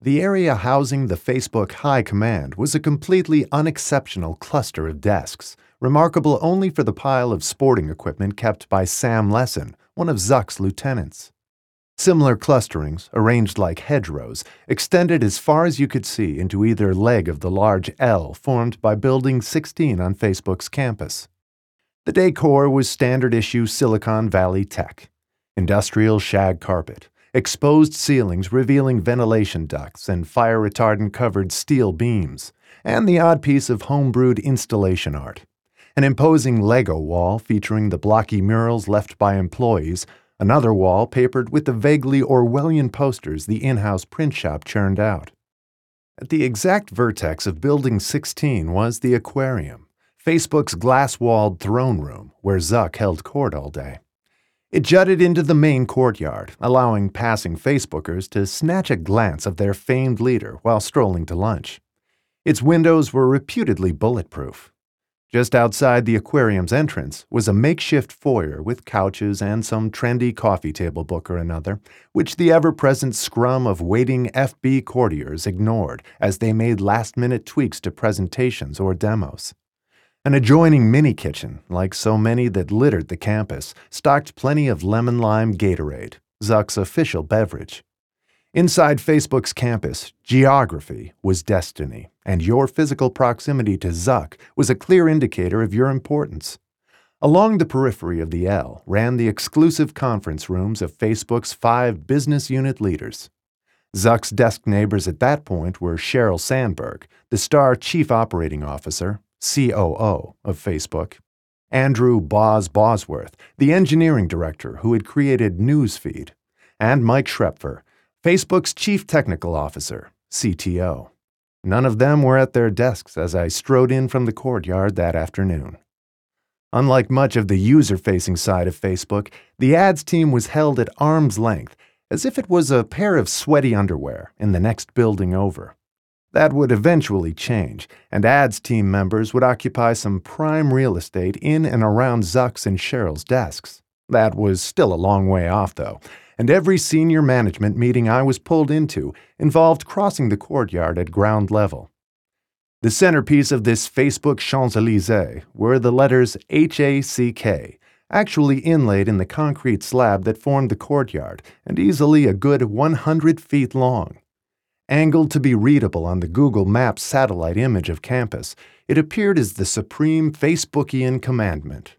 The area housing the Facebook High Command was a completely unexceptional cluster of desks, remarkable only for the pile of sporting equipment kept by Sam Lesson, one of Zuck's lieutenants. Similar clusterings, arranged like hedgerows, extended as far as you could see into either leg of the large L formed by Building 16 on Facebook's campus. The decor was standard-issue Silicon Valley tech. Industrial shag carpet, exposed ceilings revealing ventilation ducts and fire-retardant covered steel beams, and the odd piece of home-brewed installation art. An imposing Lego wall featuring the blocky murals left by employees, another wall papered with the vaguely Orwellian posters the in-house print shop churned out. At the exact vertex of Building 16 was the aquarium, Facebook's glass-walled throne room where Zuck held court all day. It jutted into the main courtyard, allowing passing Facebookers to snatch a glance of their famed leader while strolling to lunch. Its windows were reputedly bulletproof. Just outside the aquarium's entrance was a makeshift foyer with couches and some trendy coffee table book or another, which the ever-present scrum of waiting FB courtiers ignored as they made last-minute tweaks to presentations or demos. An adjoining mini-kitchen, like so many that littered the campus, stocked plenty of lemon-lime Gatorade, Zuck's official beverage. Inside Facebook's campus, geography was destiny, and your physical proximity to Zuck was a clear indicator of your importance. Along the periphery of the L ran the exclusive conference rooms of Facebook's 5 business unit leaders. Zuck's desk neighbors at that point were Sheryl Sandberg, the star chief operating officer, COO of Facebook, Andrew Boz Bosworth, the engineering director who had created Newsfeed, and Mike Schrepfer, Facebook's chief technical officer, CTO. None of them were at their desks as I strode in from the courtyard that afternoon. Unlike much of the user-facing side of Facebook, the ads team was held at arm's length, as if it was a pair of sweaty underwear in the next building over. That would eventually change, and ads team members would occupy some prime real estate in and around Zuck's and Sheryl's desks. That was still a long way off, though, and every senior management meeting I was pulled into involved crossing the courtyard at ground level. The centerpiece of this Facebook Champs-Élysées were the letters HACK, actually inlaid in the concrete slab that formed the courtyard and easily a good 100 feet long. Angled to be readable on the Google Maps satellite image of campus, it appeared as the supreme Facebookian commandment.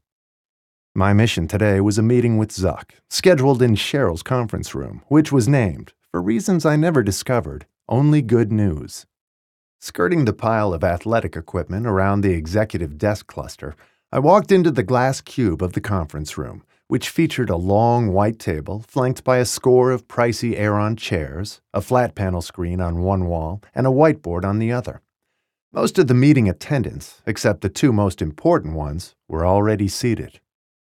My mission today was a meeting with Zuck, scheduled in Sheryl's conference room, which was named, for reasons I never discovered, Only Good News. Skirting the pile of athletic equipment around the executive desk cluster, I walked into the glass cube of the conference room, which featured a long white table flanked by a score of pricey Aeron chairs, a flat panel screen on one wall, and a whiteboard on the other. Most of the meeting attendants, except the 2 most important ones, were already seated.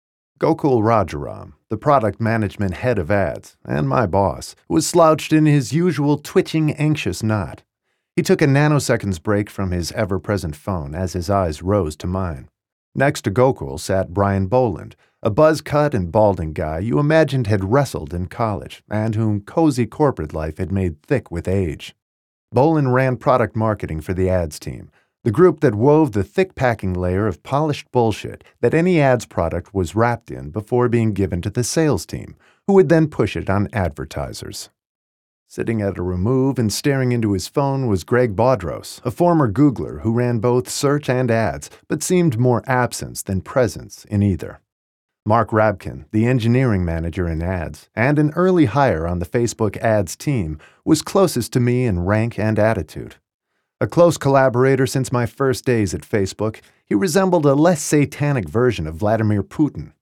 Gokul Rajaram, the product management head of ads, and my boss, was slouched in his usual twitching, anxious knot. He took a nanoseconds break from his ever-present phone as his eyes rose to mine. Next to Gokul sat Brian Boland, a buzz-cut and balding guy you imagined had wrestled in college and whom cozy corporate life had made thick with age. Boland ran product marketing for the ads team, the group that wove the thick packing layer of polished bullshit that any ads product was wrapped in before being given to the sales team, who would then push it on advertisers. Sitting at a remove and staring into his phone was Greg Bodros, a former Googler who ran both search and ads, but seemed more absence than presence in either. Mark Rabkin, the engineering manager in ads, and an early hire on the Facebook ads team, was closest to me in rank and attitude. A close collaborator since my first days at Facebook, he resembled a less satanic version of Vladimir Putin.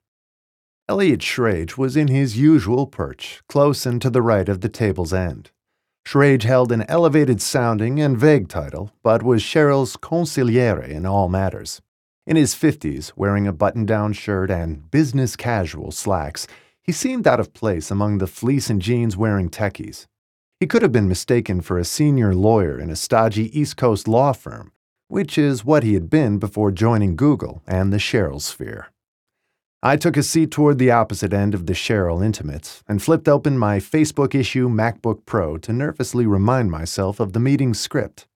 Elliot Schrage was in his usual perch, close and to the right of the table's end. Schrage held an elevated-sounding and vague title, but was Sheryl's consigliere in all matters. In his 50s, wearing a button-down shirt and business-casual slacks, he seemed out of place among the fleece and jeans-wearing techies. He could have been mistaken for a senior lawyer in a stodgy East Coast law firm, which is what he had been before joining Google and the Sheryl sphere. I took a seat toward the opposite end of the Cheryl Intimates and flipped open my Facebook issue MacBook Pro to nervously remind myself of the meeting's script.